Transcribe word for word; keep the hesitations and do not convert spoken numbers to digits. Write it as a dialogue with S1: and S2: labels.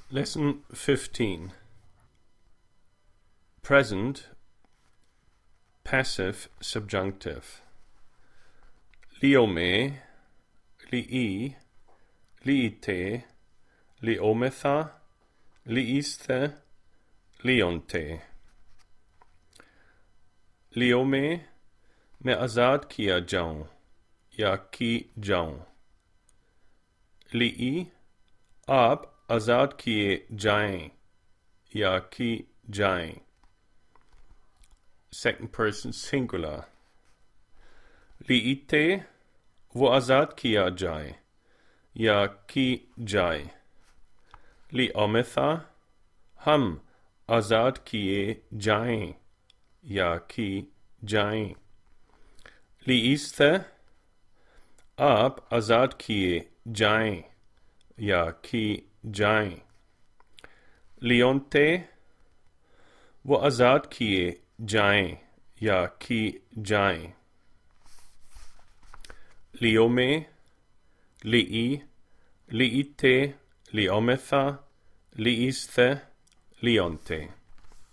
S1: Lesson fifteen. Present passive subjunctive. Liome, lii, liite, liometha, liiste, lionte. लियोमे मैं आज़ाद किया जाऊं या की जाऊं। ली आप आज़ाद किए जाएं या की जाएं। Second person singular. लीते वो आज़ाद किया जाए या की जाए। लिओमेथा हम आज़ाद किए जाएं या की जाएं। लिईस्ते आप आज़ाद किए जाएं या की जाएं। लियोंते वो आज़ाद किए जाएं या की जाएं। लियोमे, लिई, लिईते, लिओमेथा, लिईस्ते, लियोंते।